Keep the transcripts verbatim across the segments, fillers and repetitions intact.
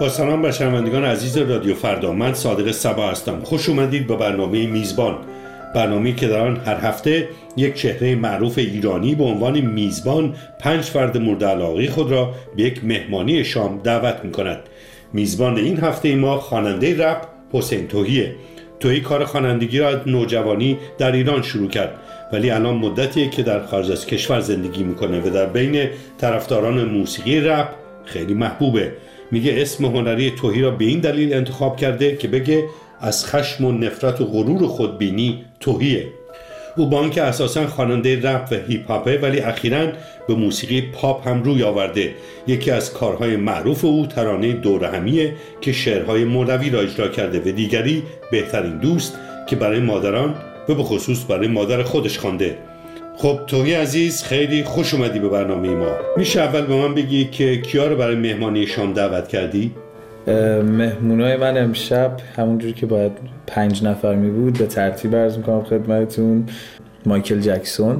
با سلام بر شنوندگان عزیز رادیو فردا، من صادق صبا هستم. خوش اومدید به برنامه میزبان، برنامه‌ای که در آن هر هفته یک چهره معروف ایرانی به عنوان میزبان پنج فرد مورد علاقه خود را به یک مهمانی شام دعوت می‌کند. میزبان این هفته ما خواننده رپ حسین توهیه. توهی کار خوانندگی را از نوجوانی در ایران شروع کرد، ولی الان مدتیه که در خارج از کشور زندگی میکنه و در بین طرفداران موسیقی رپ خیلی محبوبه. میگه اسم هنری توهی را به این دلیل انتخاب کرده که بگه از خشم و نفرت و غرور خودبینی توهیه. او با آنکه اساساً خواننده رپ و هیپ هاپه، ولی اخیراً به موسیقی پاپ هم روی آورده. یکی از کارهای معروف او ترانه دور همیه که شعرهای مولوی را اجرا کرده و دیگری بهترین دوست که برای مادران و به خصوص برای مادر خودش خوانده. خب توهی عزیز، خیلی خوش اومدی به برنامه ما. میشه اول به من بگی که کیا رو برای مهمانی شام دعوت کردی؟ مهمونای من امشب همونجوری که باید پنج نفر می بود به ترتیب عرض میکنم خدمتتون. مایکل جکسون،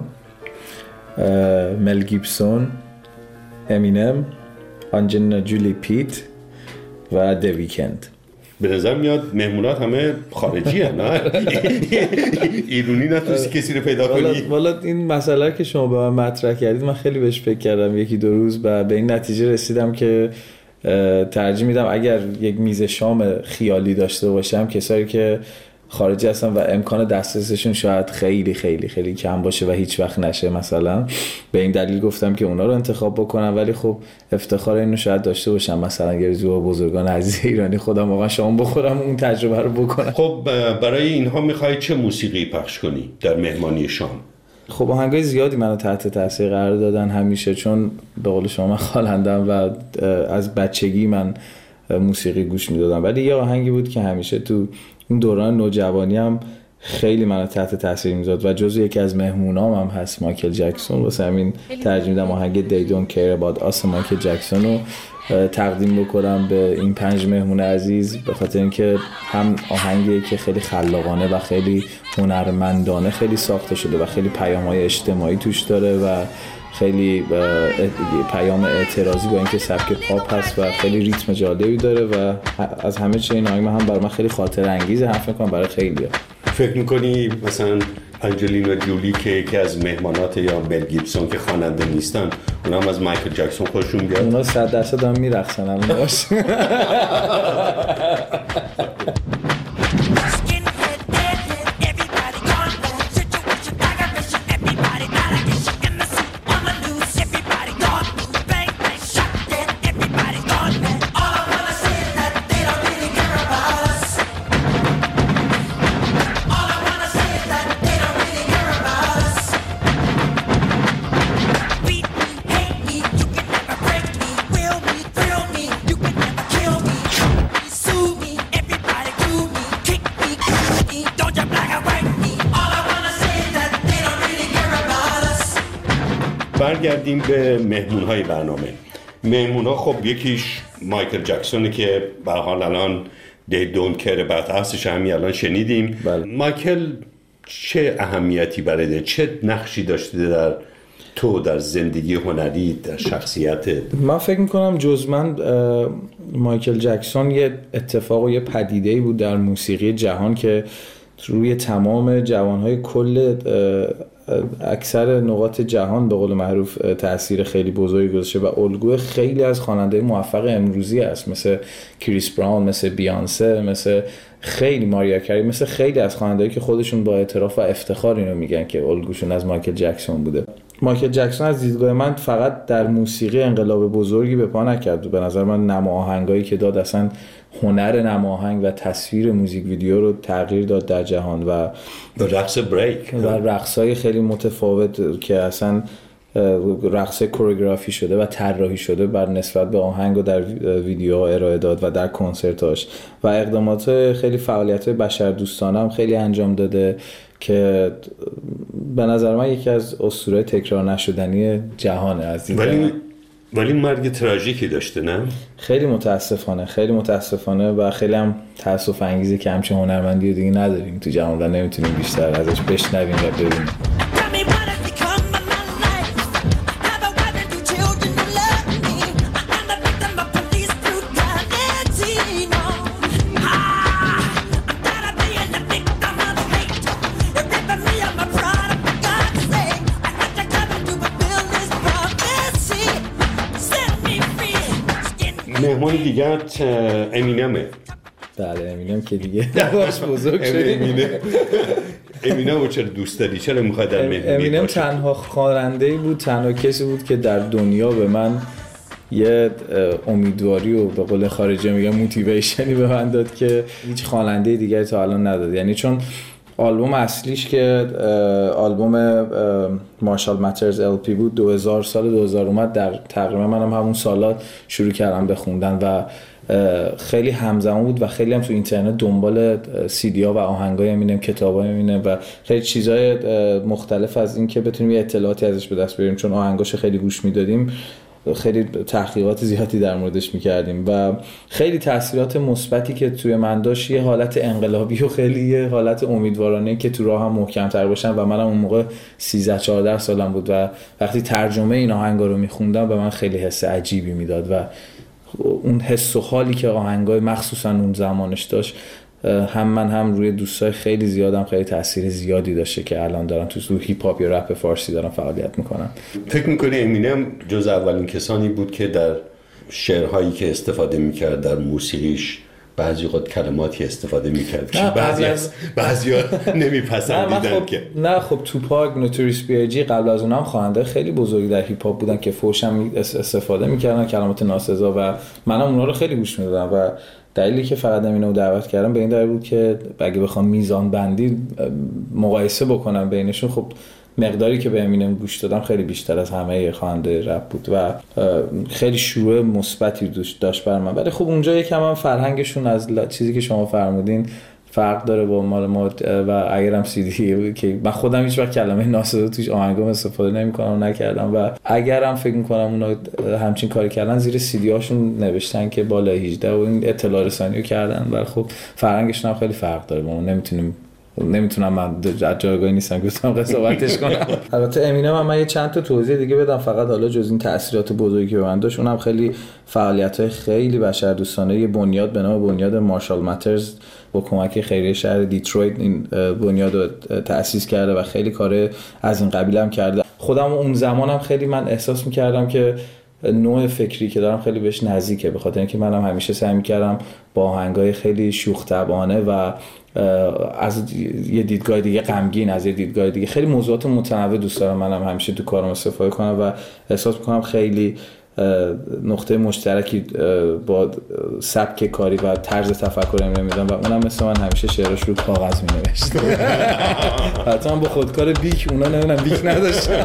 مل گیبسون، امینم، آنجلینا جولی پیت و دی ویکند. به نظر میاد مهمونات همه خارجی هم نه؟ ایرانی نتونستی کسی رو پیدا کنی؟ والا این مسئله که شما به من مطرح کردید من خیلی بهش فکر کردم یکی دو روز و به این نتیجه رسیدم که ترجیح میدم اگر یک میز شام خیالی داشته باشم کسایی که خارجی هستن و امکان دسترسشون شاید خیلی خیلی خیلی کم باشه و هیچ وقت نشه، مثلا به این دلیل گفتم که اونا رو انتخاب بکنم. ولی خب افتخار اینو شاید داشته باشم مثلا یه روز با بزرگان عزیز ایرانی خودم واقعا شام بخورم اون تجربه رو بکنم. خب برای اینها میخوای چه موسیقی پخش کنی در مهمانی شام؟ خب آهنگای زیادی منو تحت تاثیر قرار دادن همیشه، چون به قول شما من خواننده‌ام و از بچگی من موسیقی گوش میدادم. ولی یه آهنگی بود که همیشه تو اون دوران نوجوانی هم خیلی منو تحت تاثیر میذاشت و جزو یکی از مهمونام هم هست، مایکل جکسون. واسه همین ترجیح میدم آهنگ They Don't Care About Us مایکل جکسون رو تقدیم بکنم به این پنج مهمون عزیز، به خاطر اینکه هم آهنگی که خیلی خلاقانه و خیلی هنرمندانه خیلی ساخته شده و خیلی پیام‌های اجتماعی توش داره و خیلی پیام اعتراضی با اینکه سبک پاپ هست و خیلی ریتم جالبی داره و از همه چیز این آهنگ هم برای من خیلی خاطر انگیزه، هم فکر کنم برای خیلی‌ها. فکر می‌کنی مثلا آنجلینا جولی که یکی از مهمانات یا مل گیبسون که خواننده نیستن اونا هم از مایکل جکسون خوششون بیاد؟ اونا صد درصد هم میرقصن الان باش. برگردیم به مهمون‌های برنامه. مهمون‌ها خب یکیش مایکل جکسونه که به حال الان They Don't Care About Us همین الان شنیدیم. بله. مایکل چه اهمیتی برده، چه نقشی داشته در تو در زندگی هنری، در شخصیتت؟ من فکر میکنم جز من مایکل جکسون یه اتفاق و یه پدیده‌ای بود در موسیقی جهان که روی تمام جوانهای کل اکثر نقاط جهان به قول معروف تأثیر خیلی بزرگی گذاشته و الگوی خیلی از خواننده موفق امروزی است، مثل کریس براون، مثل بیانسه، مثل خیلی ماریا کری، مثل خیلی از خواننده‌ای که خودشون با اعتراف و افتخار اینو میگن که الگوشون از مایکل جکسون بوده. مایکل جکسون از دیدگاه من فقط در موسیقی انقلاب بزرگی به پا نکرد. به نظر من نما آهنگایی که داد، اصلا هنر نما آهنگ و تصویر موزیک ویدیو رو تغییر داد در جهان و رقص بریک و رقصای خیلی متفاوت که اصلا رقص کوریوگرافی شده و طراحی شده بر نسبت به آهنگ و در ویدیوها ارائه داد و در کنسرتاش و اقدامات خیلی فعالیت‌های بشردوستانه هم خیلی انجام داده که به نظر من یکی از اسطوره تکرار نشدنی جهانه. از ولی ولی مرگ تراژیکی داشته، نه؟ خیلی متاسفانه خیلی متاسفانه و خیلی هم تأسف انگیزه که همچین هنرمندی دیگه نداریم تو جهان و نمیتونیم بیشتر ازش بشنویم و ببینیم. مهمان دیگرت امینمه. بله امینم که دیگه باش بزرگ شدیم. امینم رو چرا دوست داری؟ چرا میخوای در مهمونی باشی؟ امینم تنها خواننده‌ای بود، تنها کسی بود که در دنیا به من یه امیدواری و به قول خارجی میگم موتیویشنی به من داد که هیچ خواننده دیگری تا الان نداد. یعنی چون آلبوم اصلیش که آلبوم مارشال ماترز ال پی بود دو هزار سال دو هزار اومد، در تقریبا منم همون سالا شروع کردم به خوندن و خیلی همزمان بود و خیلی هم تو اینترنت دنبال سیدی‌ها و آهنگای امینم، کتابای امینم و خیلی چیزای مختلف از این که بتونیم یه اطلاعاتی ازش به دست بیاریم، چون آهنگاشو خیلی گوش میدادیم، خیلی تحقیقات زیادی در موردش میکردیم و خیلی تاثیرات مثبتی که توی من داشت، یه حالت انقلابی و خیلی یه حالت امیدوارانه که تو راه هم محکم‌تر باشم و منم اون موقع سیزده چهارده سالم بود و وقتی ترجمه این آهنگا رو میخوندم به من خیلی حس عجیبی میداد و اون حس و حالی که آهنگای مخصوصا اون زمانش داشت هم من هم روی دوستای خیلی زیادم خیلی تاثیر زیادی داشته که الان دارن تو هیپ هاپ یا رپ فارسی دارن فعالیت میکنن. فکر میکنی امینم جز اولین کسانی بود که در شعرهایی که استفاده میکرد در موسیقیش بعضی وقت کلماتی استفاده میکرد که بعضی از بعضیا نمیپسندیدن خب که نه خب توپاک، نوتوریس بی آی جی قبل از اونم خواننده خیلی بزرگی در هیپ هاپ بودن که فوش هم استفاده میکردن، کلمات ناسزا، و منم اونا رو خیلی گوش میدادم و دلیلی که فقط اینو دعوت کردم به این دلیل بود که اگه بخوام میزان بندی مقایسه بکنم بینشون، خب مقداری که به امینم گوش دادم خیلی بیشتر از همه خواننده رپ بود و خیلی شروع مثبتی داشت بر من. ولی خب اونجا یکم هم فرهنگشون از چیزی که شما فرمودین فرق داره با مال ما و اگرم سی دی که من خودم هیچ وقت کلمه ناسزا توش آهنگام استفاده نمی‌کنم و نکردم و اگرم فکر می‌کنم اونا همچین کاری کردن زیر سی دی هاشون نوشتن که بالا هجده و این اطلاع رسانیو کردن، ولی خب فرهنگشون هم خیلی فرق داره با ما. نمیتونیم نمیتونم من از جایگاهی نیستم که بتونم قضاوتش کنم. البته امینم هم من یه چند تا توضیح دیگه بدم فقط حالا جز این تأثیرات بزرگی که به من داشت، اونم خیلی فعالیت‌های خیلی بشردوستانه، یه بنیاد به نام بنیاد مارشال ماترز با کمک خیریه شهر دیترویت این بنیاد رو تأسیس کرده و خیلی کار از این قبیل هم کرده. خودم اون زمانم خیلی من احساس می‌کردم که نوع فکری که دارم خیلی بهش نزدیکه، به خاطر اینکه منم همیشه سعی می‌کردم با آهنگای خیلی شوخ طبعانه و از یه دیدگاه دیگه غمگین، از یه دیدگاه دیگه خیلی موضوعات متنوع دوست دارم منم همیشه تو کارم استفاده کنم و احساس می‌کنم خیلی نقطه مشترکی با سبک کاری و طرز تفکر امینم میدم و اونم مثل من همیشه شعرش رو کاغذ می‌نوشت. حتما با خودکار بیک، اونا نمیدونم بیک نداشتن.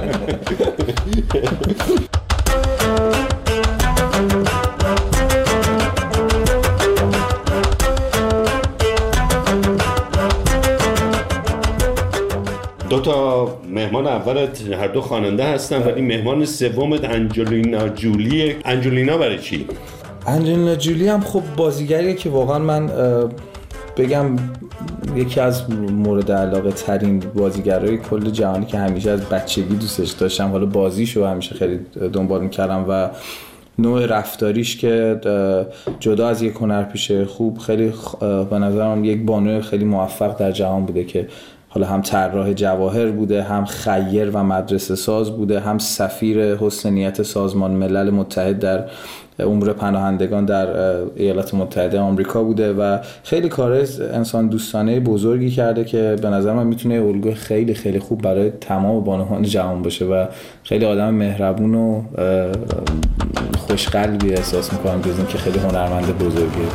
دو تا مهمان اولت هر دو خواننده هستن ولی مهمان سومت انجلینا جولی. انجلینا برای چی؟ انجلینا جولی هم خب بازیگریه که واقعا من بگم یکی از مورد علاقه ترین بازیگرای کل جهانی که همیشه از بچگی دوستش داشتم، حالا بازیشو همیشه خیلی دنبال میکردم و نوع رفتاریش که جدا از یک هنرپیشه خوب خیلی به نظرم یک بانوی خیلی موفق در جهان بوده که حالا هم طراح جواهر بوده، هم خیر و مدرسه ساز بوده، هم سفیر حسن نیت سازمان ملل متحد در امور پناهندگان در ایالات متحده آمریکا بوده و خیلی کار انسان دوستانه بزرگی کرده که به نظر من میتونه الگوی خیلی خیلی خوب برای تمام بانوان جهان باشه و خیلی آدم مهربون و خوشقلبی احساس میکنم جز این که خیلی هنرمند بزرگیه.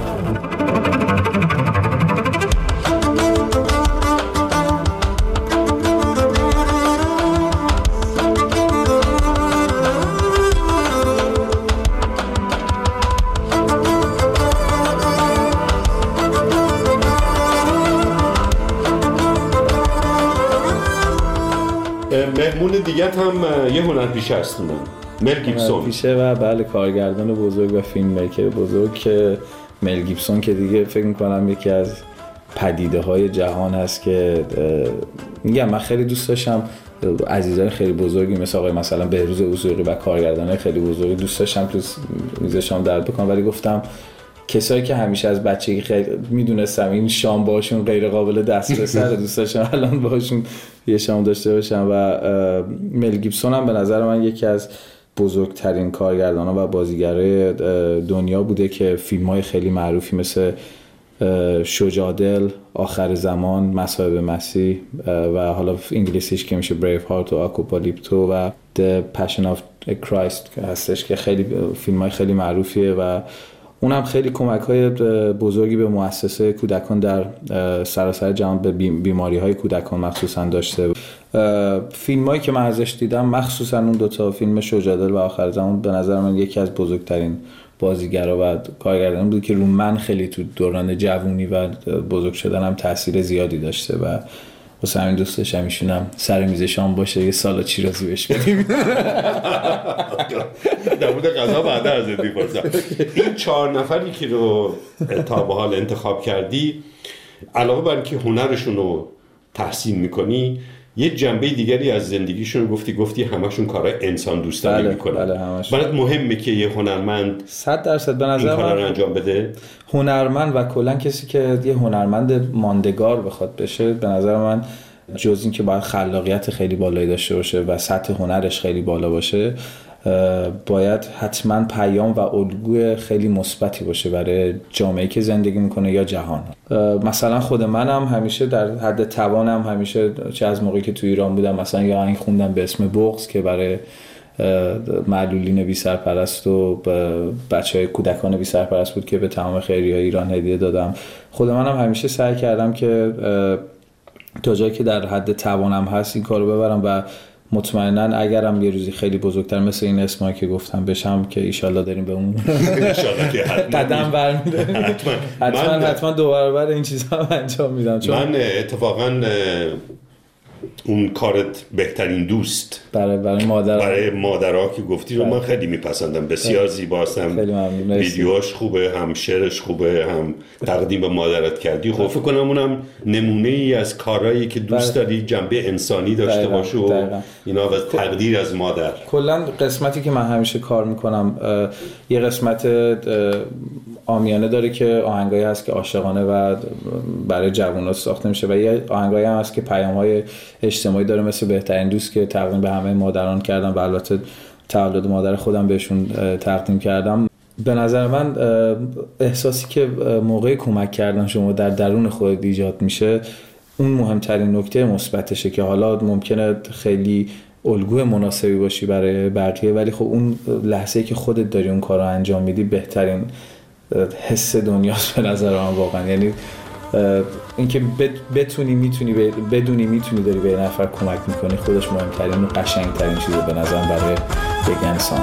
مهمون دیگه هم یه هنرپیشه هستن، مل گیبسون. هنرپیشه و بله کارگردان بزرگ و فیلم میکر بزرگ که مل گیبسون که دیگه فکر میکنم یکی از پدیده های جهان هست که میگم من خیلی دوست داشتم عزیزان خیلی بزرگی مثل آقای مثلا بهروز اوزوقی و کارگردانای خیلی بزرگی دوست داشتم تو میز شام درد بکنم، ولی گفتم کسایی که همیشه از بچگی خیلی میدونستم این شام باشون غیر قابل دسترسه دوست داشتم الان باشون یه شام داشته باشم و مل گیبسون هم به نظر من یکی از بزرگترین کارگردان‌ها و بازیگرای دنیا بوده که فیلم‌های خیلی معروفی مثل شجاع‌دل، آخر زمان، مصائب مسیح و حالا انگلیسیش که میشه بریو هارت و آکوپالیپتو و The Passion of Christ هستش که خیلی فیلم‌های خیلی معروفیه و اونم خیلی کمک‌های بزرگی به مؤسسه کودکان در سراسر جهان به بیماری‌های کودکان مخصوصاً داشته. فیلمایی که من ازش دیدم مخصوصاً اون دوتا فیلم شجاع‌دل و آخر زمان به نظر من یکی از بزرگترین بازیگرا و کارگردان بود که رو من خیلی تو دوران جوونی و بزرگ شدنم تاثیر زیادی داشته و واسه همین دوست داشتم ایشونم سر میز شام باشه یه سالاد شیرازی بهش بدیم. در مورد غذا بعدا از ازت می‌پرسم. این چهار نفری که رو تا به حال انتخاب کردی علاوه بر اینکه هنرشون رو تحسین می‌کنی یه جنبه دیگری از زندگیشون رو گفتی گفتی همشون کارهای انسان دوستانه بله، میکنن. بله همشون. برات مهمه که یه هنرمند صد درصد به نظر این کارا رو من انجام بده. هنرمند و کلا کسی که یه هنرمند ماندگار بخواد بشه به نظر من جز این که باید خلاقیت خیلی بالایی داشته باشه و سطح هنرش خیلی بالا باشه باید حتما پیام و الگوی خیلی مثبتی باشه برای جامعه‌ای که زندگی میکنه یا جهان. مثلا خود منم همیشه در حد توانم همیشه چه از موقعی که تو ایران بودم مثلا یا آهنگ خوندم به اسم بغض که برای معلولین بی سرپرست و بچهای کودکان بی سرپرست بود که به تمام خیریه‌های ایران هدیه دادم. خود منم همیشه سعی کردم که تا جایی که در حد توانم هست این کارو ببرم و مطمئناً اگرم یه روزی خیلی بزرگتر مثل این اسمایی که گفتم بشم که ایشالله داریم به اون قدم برمی‌داریم حتما حتما حتما دو برابر این چیزا انجام میدم. چون من اتفاقاً اون کارت بهترین دوست برای برای مادر برای مادرها که گفتی رو من خیلی میپسندم، بسیار زیباست، هم ویدیوهاش خوبه، هم شعرش خوبه، هم تقدیم به مادرت کردی. خب فکر کنم اونم نمونه ای از کارهایی که دوست داری جنبه انسانی داشته باشه و اینا و تقدیر از مادر. کلا قسمتی که من همیشه کار میکنم یه قسمت عامیانه داره که آهنگایی هست که عاشقانه و برای جوونا ساخته میشه و یه آهنگایی هم هست که پیام‌های اجتماعی داره مثل بهترین دوست که تقدیم به همه مادران کردم و البته تولد مادر خودم بهشون تقدیم کردم. به نظر من احساسی که موقع کمک کردن شما در درون خودت ایجاد میشه اون مهمترین نکته مثبتشه که حالا ممکنه خیلی الگوی مناسبی باشی برای بقیه ولی خب اون لحظه‌ای که خودت داری اون کارو انجام میدی بهترین حس دنیاست به نظر من واقعا. یعنی اینکه بتونی میتونی بدونی میتونی داری به نفر کمک میکنی خودش مهمترین و قشنگترین چیزه به نظر برای یک انسان.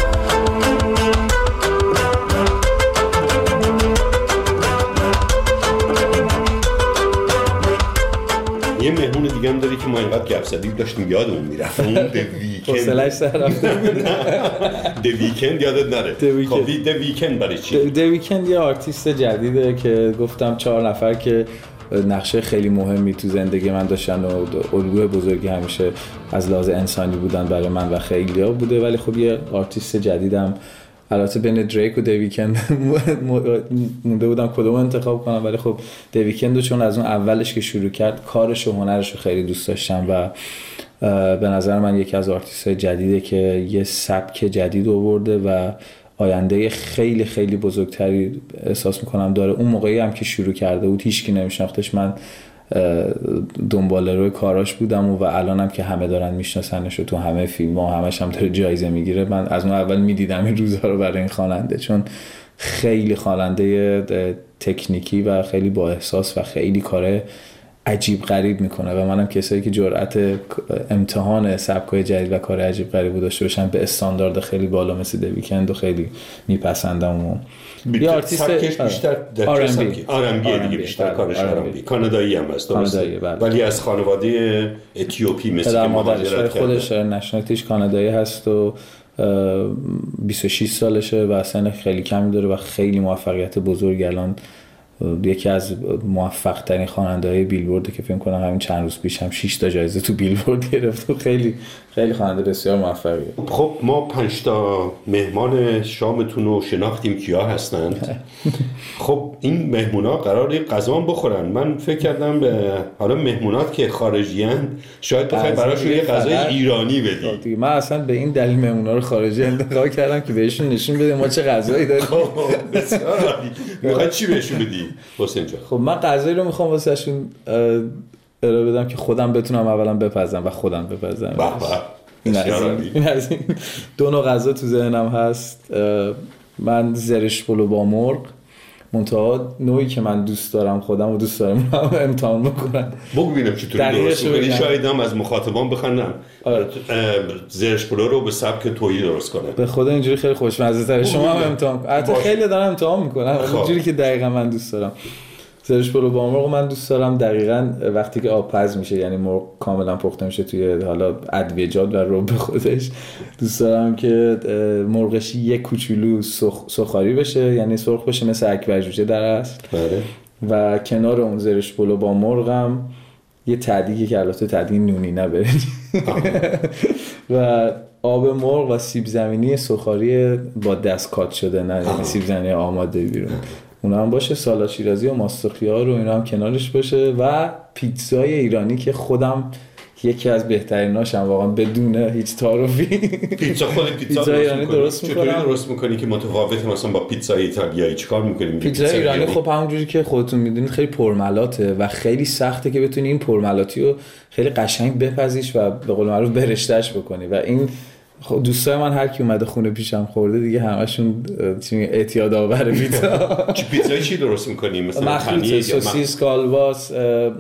یه مهمون دیگه هم داری که ما اینقدر گپ زدیم داشتیم یادمون میرفت اون د ویکند حوصله‌اش سر رفته د ویکند یادت نره. خب د ویکند برای چی؟ د ویکند یه آرتیست جدیده که گفتم چهار نفر که نقشه خیلی مهمی تو زندگی من داشتن و الگوی بزرگی همیشه از لحاظ انسانی بودن برای من و خیلی‌ها بوده ولی خب یه آرتیست جدیدم البته بین دریک و د ویکند مونده بودم کدوم انتخاب کنم ولی خب د ویکند چون از اون اولش که شروع کرد کارش و هنرش رو خیلی دوست داشتم و به نظر من یکی از آرتیست‌های جدیده که یه سبک جدید آورده و آینده خیلی خیلی بزرگتری احساس میکنم داره. اون موقعی هم که شروع کرده بود هیچکی نمیشناختش، من دنبال روی کاراش بودم و الانم که همه دارن میشناسنش و تو همه فیلم ها همش هم داره جایزه میگیره. من از اون اول میدیدم این روزها رو برای این خواننده چون خیلی خواننده تکنیکی و خیلی با احساس و خیلی کاره عجیب غریب میکنه و منم کسایی که جرأت امتحان سبکای جدید و کار عجیب غریب داشته باشن به استاندارد خیلی بالا مثل د ویکند و خیلی میپسندم. و یه آرتیست بیشتر آر ام بی آر ام بی دیگه بیشتر کارش آر ام بی کانادایی هم هست درسته ولی از خانواده اتیوپی مثل که مهاجرت کرده. خودش نشنالیتیش کانادایی هست و بیست و شش سالشه و سن خیلی کمی داره و خیلی موفقیت بزرگ الان یکی از موفق ترین خواننده‌های بیلبورد که فکر کنم همین چند روز پیش هم شش تا جایزه تو بیلبورد گرفت و خیلی خیلی خواننده بسیار موفقیه. خب ما پنج تا مهمان شامتون رو شناختیم کیا هستند. خب این مهمونا قراره غذا بخورن. من فکر کردم به حالا مهمونات که خارجیان شاید بخوای براشون یه غذای ایرانی بدی. من اصلا به این دلیل مهمونا رو خارجی انتخاب کردم که بهشون نشون بدیم ما چه غذایی داریم. خب بسیار عالی. میخوای چی بهشون بدی حسین جان؟ خب من غذایی رو میخوام واسهشون ارائه بدم که خودم بتونم اولا بپزم و خودم بپزم. این از این دو نوع غذا تو ذهنم هست. من زرش پلو با مرغ، منتها نوعی که من دوست دارم خودم و دوست دارم امتحان بکنم. بگو ببینم چطوری درست می‌کنی. شاید هم از مخاطبان بخوام زرش پلو رو به سبک تویی درست کنه. به خدا اینجوری خیلی خوشمزه تره. شما هم امتحان کن. البته خیلی دارم امتحان میکنم اینجوری که دقیقاً من دوست دارم. زرش پلو با مرغ من دوست دارم دقیقاً وقتی که آب پز میشه، یعنی مرغ کاملا پخته میشه توی حالا ادویجات و رب خودش. دوست دارم که مرغش یک کوچولو سخ... سخاری بشه، یعنی سرخ بشه مثل اکبر جوجه در اصل. بله. و کنار اون زرش پلو با مرغم یه تدیگی که البته تدیگ نونی نبره و آب مرغ و سیب زمینی سخاری با دست کات شده، نه یعنی سیب زمینی آماده بیرون، اونا هم باشه. سالاد شیرازی و ماست خیار و اینا هم کنارش باشه و پیتزای ایرانی که خودم یکی از بهتریناشم واقعا بدون هیچ تعارفی. پیتزا خود پیتزا, پیتزا ایرانی درست می‌کنی؟ چطوری درست می‌کنی که متفاوته مثلا با پیتزای ایتالیایی؟ چیکار می‌کنی؟ پیتزا ایرانی خب همونجوری که خودتون می‌دونید خیلی پرملاته و خیلی سخته که بتونی این پرملاتی رو خیلی قشنگ بپزیش و به قول معروف برشته‌اش بکنی. و این خب دوستای من هر کی اومده خونه پیشم خورده دیگه همشون اعتیاد آور پیتزا. چی پیتزای چی درست می‌کنی؟ مثلا پنیر، سوسیس، کالباس،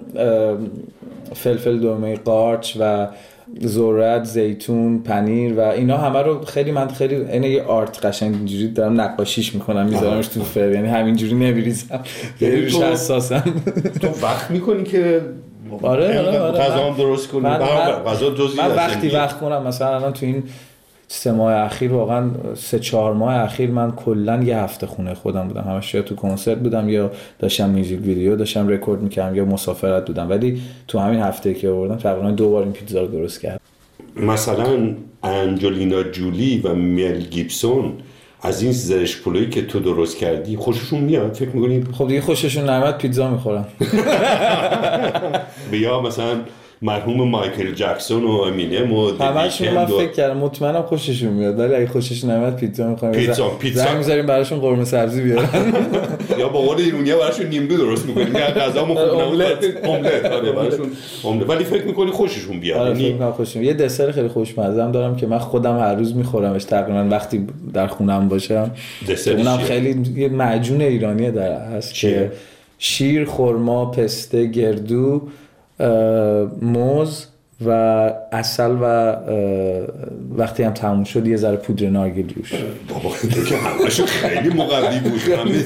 فلفل دلمه قارچ و ذرت، زیتون، پنیر و اینا همه رو خیلی من خیلی اینه یه آرت قشنگ اینجوری دارم نقاشیش میکنم میذارمش تو فر، یعنی همینجوری نمیریزم، خیلی روش حساسم. تو وقت میکنی که آره آره آره غذا هم درست کنی؟ غذا جزئی من وقتی وقت کنم، مثلا الان تو این سه ماه اخیر واقعا سه چهار ماه اخیر من کلا یه هفته خونه خودم بودم، همش یا تو کنسرت بودم یا داشتم میوزیک ویدیو داشتم رکورد میکردم یا مسافرت بودم، ولی تو همین هفته که آوردم تقریبا دو بار این پیتزا رو درست کردم. مثلا انجلینا جولی و مل گیبسون از این زرش پلویی که تو درست کردی خوششون میاد؟ فکر میکنی؟ خب دیگه خوششون نمیاد پیتزا میخورن. بیا مثلا مرحوم مایکل جکسون و امینم و همشون من فکر کردم مطمئنم خوششون میاد، ولی اگه خوششون نمیاد پیتزا میخوام. پیتزا پیتزا زنگ میذاریم براشون قرمه سبزی بیارن یا با قول ایرونیا براشون نیمدو درست میکنیم یا غذا مخمون املت املت آره براشون املت. ولی فکر میکنی خوششون بیاد؟ آره فکر میکنم خوششون. یه دسر خیلی خوشمزه هم دارم که من خودم هر روز میخورمش تقریبا وقتی در خونم باشم. اونم خیلی یه معجون ایرانیه در هست که شیر، خرما، پسته، گردو، موز و عسل و وقتی هم تموم شد یه ذره پودر نارگیل روش. بابا که همه‌شون خیلی مقوی بود.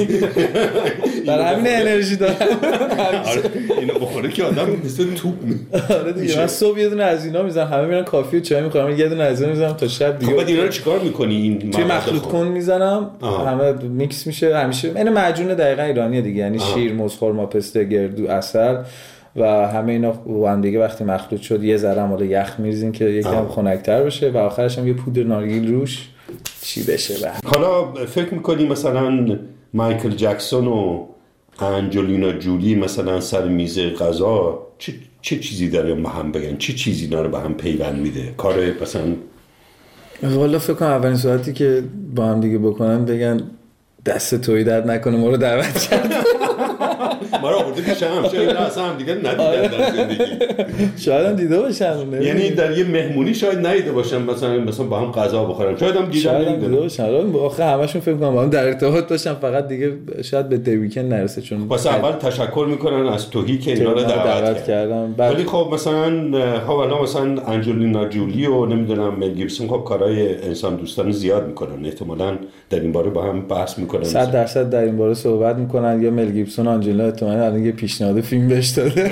برای همین انرژی دارم. اینو بخوره که آدم مثل توپ. آره دیگه من صبح یه دونه از اینا میزنم، همه میرن کافی و چای میخورم، یه دونه از اینا میزنم تا شب دیگه. خب بعد اینا رو چیکار می‌کنی؟ این توی مخلوط کن میزنم، همه میکس میشه. همیشه این معجون دقیقاً ایرانیه دیگه، یعنی شیر، موز، خرما، پسته، گردو، عسل و همه اینا با هم دیگه وقتی مخلوط شد یه ذره مال یخ میریزین که یکم خنک‌تر بشه و آخرش هم یه پودر نارگیل روش چی بشه. به حالا فکر می‌کنی مثلا مایکل جکسون و انجلینا جولی مثلا سر میز غذا چه چه چیزی داره با هم بگن؟ چه چیزی اینا رو به هم پیوند میده؟ کار مثلا والا فکر کنم اولین صحبتی که با هم دیگه بکنن بگن دست تویی درد نکنه ما رو دعوت کرد. ما رو آورده پیش هم شاید اصلا هم دیگه ندیدن در زندگی. شاید هم دیده باشن، یعنی در یه مهمونی شاید ندیده باشن، مثلا مثلا با هم غذا بخورن، شاید هم دیدن شاید هم دیده باشن. آخه همشون فکر کنم با هم در ارتباط باشن، فقط دیگه شاید به دی ویکند نرسه. چون واسه اول تشکر میکنن از تویی که اینا رو دعوت کردن. ولی خب مثلا حالا مثلا انجلینا جولی و نمیدونم مل گیبسون خب کارهای انسان دوستانه زیاد میکنن، احتمالاً در این باره با هم بحث میکنن، صد درصد در این باره صحبت میکنن. یا مل گیبسون آنجلینا احتمالاً الان یه پیشنهاد فیلم بهش داده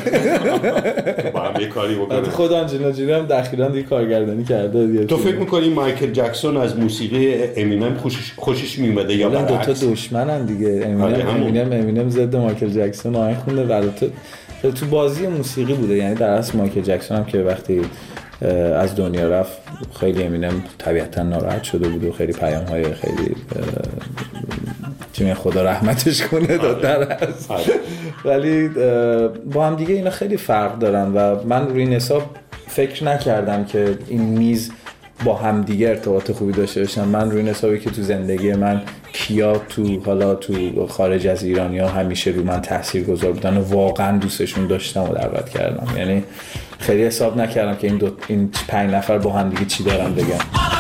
با هم یه کاری بکنن. خود آنجلینا جولی هم دقیقاً دیگه کارگردانی کرده. تو فکر میکنی مایکل جکسون از موسیقی امینم خوشش خوشش میومده یا برعکس؟ دو تا دشمنن دیگه. امینم امینم امینم ضد مایکل جکسون آهنگ خونده، البته تو بازی موسیقی بوده، یعنی در اصل مایکل جکسون هم که وقتی از دنیا رفت خیلی امینم طبیعتا ناراحت شده بود و خیلی پیام های خیلی چون خدا رحمتش کنه دادن هست، ولی با هم دیگه اینا خیلی فرق دارن و من روی این حساب فکر نکردم که این میز با هم دیگه ارتباط خوبی داشته باشن. من روی این حسابی که تو زندگی من کیا تو حالا تو خارج از ایران یا همیشه رو من تاثیرگذار بودن و واقعا دوستشون داشتم و دعوت کردم، یعنی خیلی حساب نکردم که این دو این پنج نفر با هم دیگه چی دارن بگن.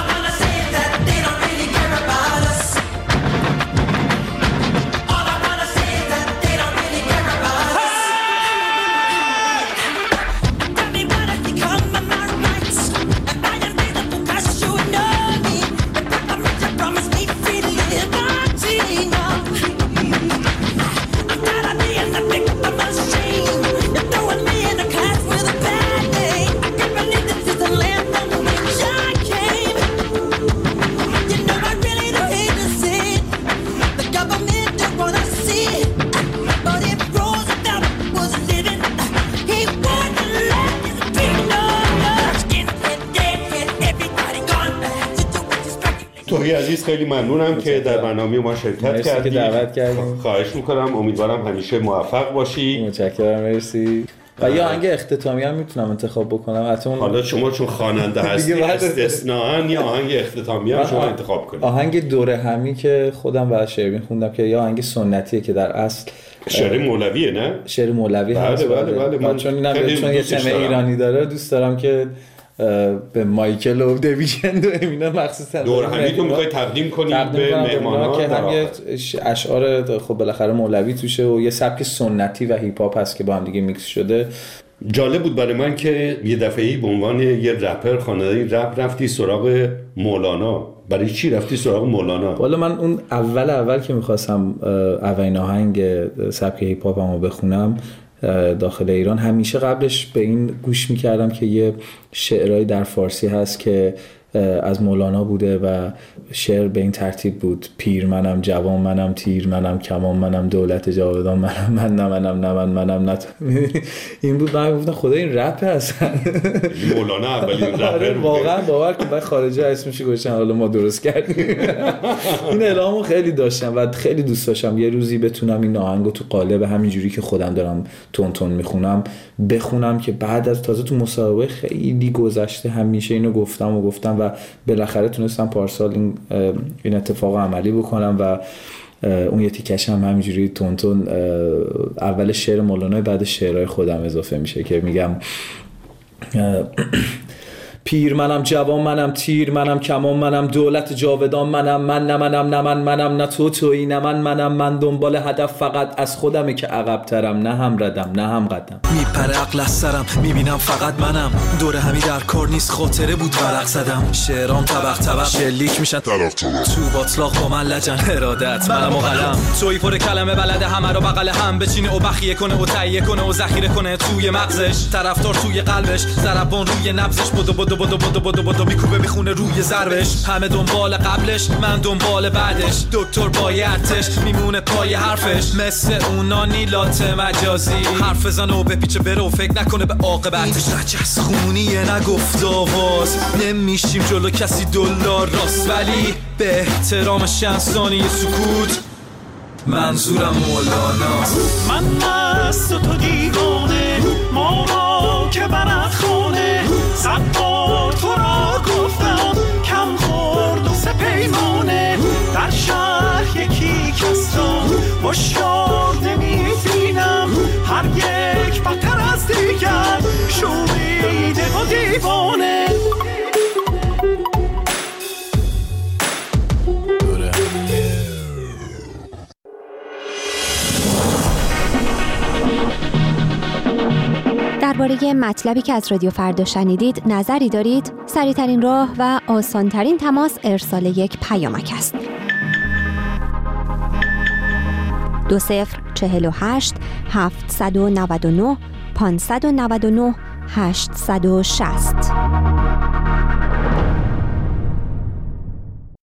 توهی عزیز خیلی ممنونم که در برنامه ما شرکت کردی. دعوت کردیم. خواهش میکنم، امیدوارم همیشه موفق باشی. متشکرم، مرسی. و یه آهنگ اختتامی هم میتونم انتخاب بکنم حتما. حالا شما چون خواننده هستی استثناءً یه آهنگ اختتامی هم شما انتخاب کنید. آهنگ دوره همی که خودم و شعر خوندم که یه آهنگ سنتیه که در اصل شعر مولویه، نه؟ شعر مولوی بله هست. بله بله. من چون اینم چون یه تم ایرانی داره دوست دارم که به مایکل و دیویژن و امینا مخصوصا دور همیتون میخوای تقدیم کنیم به مهمانان که هم یه اشعار خب بالاخره مولوی توشه و یه سبک سنتی و هیپ هاپ هست که با هم دیگه میکس شده. جالب بود برای من که یه دفعه‌ای به عنوان یه رپر خواننده رپ رفتی سراغ مولانا. برای چی رفتی سراغ مولانا؟ والا من اون اول اول که میخواستم اولین آهنگ سبک هیپ هاپمو بخونم داخل ایران، همیشه قبلش به این گوش میکردم که یه شعرهایی در فارسی هست که از مولانا بوده و شعر به این ترتیب بود: پیر منم، جوان منم، تیر منم، کمان منم، دولت جاودان منم، من نه منم نه من منم نه. این بود. من گفتم خدا این رپ هستن. مولانا اولین رپر بود. واقعا باور کن من خارجی اسمش گذاشتم، حالا ما درست کردیم. این الهامو خیلی داشتم و خیلی دوست داشتم یه روزی بتونم این آهنگو تو قالب همینجوری که خودم دارم تون تون میخونم بخونم، که بعد از تازه تو مسابقه خیلی گذشته همیشه اینو گفتم و گفتم و بالاخره تونستم پارسال این این اتفاق عملی بکنم و اون یه تیکش هم همینجوری تون تون اول شعر مولانا بعد شعرهای خودم اضافه میشه که میگم پیر منم، جوان منم، تیر منم، کمان منم، دولت جاودان منم، من نه منم نه من منم نه تو تویی نه من منم، من دنبال هدف فقط از خودمه که عقب ترم، نه هم ردم نه هم قدم. میپره عقل از سرم، میبینم فقط منم، دور همی در کار نیست، خاطره بود ورق زدم، شعرام طبق طبق شلیک میشن طرف طرف، تو باطلاق با من لجن ارادت منم و قلم، توی پر کلمه بلده همه رو بغل هم بچینه و بخیه کنه و تهیه کنه و ذخیره کنه توی مغزش، طرفدار توی قلبش، ضربان روی نبضش، بدو بدو بدو بدو بدو بدو میکوبه میخونه روی ضربش، همه دنبال قبلش من دنبال بعدش، دکتر بایدش میمونه پای حرفش، مثل اونا نیلات مجازی حرف زن و بپیچه بره و فکر نکنه به عاقبتش، نجس خونیه نگفت آواز، نمیشیم جلو کسی دلار راست، ولی به احترام شنسانی سکوت منظورم مولاناست. من مست و تو دیوانه، ما را که برد خانه، صد بار تو را گفتم کم خورد و سپیمانه، در شهر یکی کس را مشکار نمیبینم، هر یک بدتر از دیگر شوریده و دیوانه. درباره مطلبی که از رادیو فردا شنیدید نظری دارید؟ سریع‌ترین راه و آسان‌ترین تماس ارسال یک پیامک است. دو صفر چهل و هشت هفتصد و نود و نه پانصد و نود و نه هشتصد و شصت.